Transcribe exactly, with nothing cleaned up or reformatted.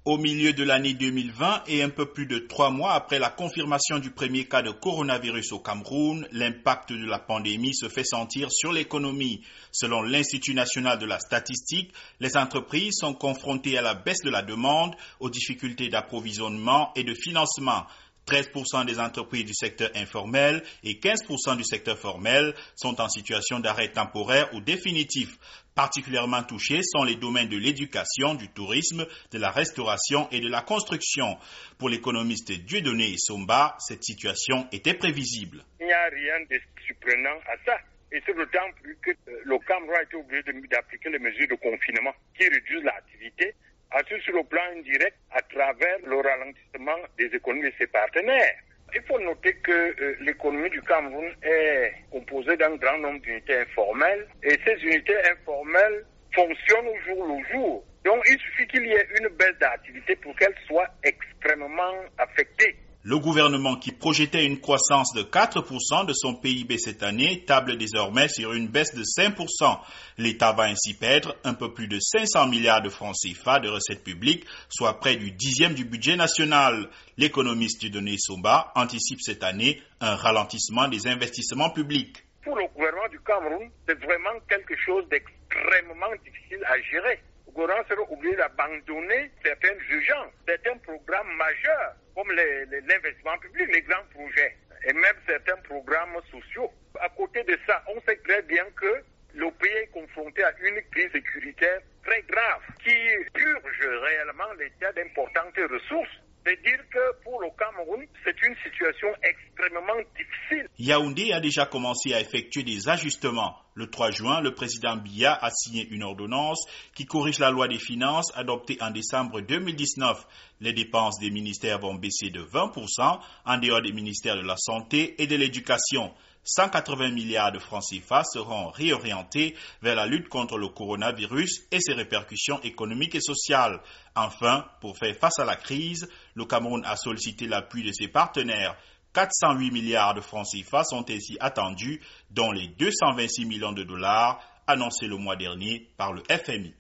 Au milieu de l'année deux mille vingt et un peu plus de trois mois après la confirmation du premier cas de coronavirus au Cameroun, l'impact de la pandémie se fait sentir sur l'économie. Selon l'Institut national de la statistique, les entreprises sont confrontées à la baisse de la demande, aux difficultés d'approvisionnement et de financement. treize pour cent des entreprises du secteur informel et quinze pour cent du secteur formel sont en situation d'arrêt temporaire ou définitif. Particulièrement touchés sont les domaines de l'éducation, du tourisme, de la restauration et de la construction. Pour l'économiste Dieudonné Somba, cette situation était prévisible. Il n'y a rien de surprenant à ça. Et c'est d'autant plus que le Cameroun a été obligé d'appliquer les mesures de confinement qui réduisent l'activité, assurent sur le plan indirect à travers le ralentissement des économies de ses partenaires. Il faut noter que euh, l'économie du Cameroun est composée d'un grand nombre d'unités informelles et ces unités informelles fonctionnent au jour le jour. Donc il suffit qu'il y ait une baisse d'activité pour qu'elles soient extrêmement affectées. Le gouvernement qui projetait une croissance de quatre pour cent de son P I B cette année table désormais sur une baisse de cinq pour cent. L'État va ainsi perdre un peu plus de cinq cents milliards de francs C F A de recettes publiques, soit près du dixième du budget national. L'économiste Dieudonné Somba anticipe cette année un ralentissement des investissements publics. Pour le gouvernement du Cameroun, c'est vraiment quelque chose d'extrêmement difficile à gérer. Le gouvernement sera obligé d'abandonner certaines urgences, certains programmes majeurs, comme les, les, l'investissement public, les grands projets, et même certains programmes sociaux. À côté de ça, on sait très bien que le pays est confronté à une crise sécuritaire très grave qui purge réellement l'État d'importantes ressources. C'est-à-dire que pour le Cameroun, c'est une situation extrêmement difficile. Yaoundé a déjà commencé à effectuer des ajustements. Le trois juin, le président Biya a signé une ordonnance qui corrige la loi des finances adoptée en décembre deux mille dix-neuf. Les dépenses des ministères vont baisser de vingt pour cent en dehors des ministères de la Santé et de l'Éducation. cent quatre-vingts milliards de francs C F A seront réorientés vers la lutte contre le coronavirus et ses répercussions économiques et sociales. Enfin, pour faire face à la crise, le Cameroun a sollicité l'appui de ses partenaires. quatre cent huit milliards de francs C F A sont ainsi attendus, dont les deux cent vingt-six millions de dollars annoncés le mois dernier par le F M I.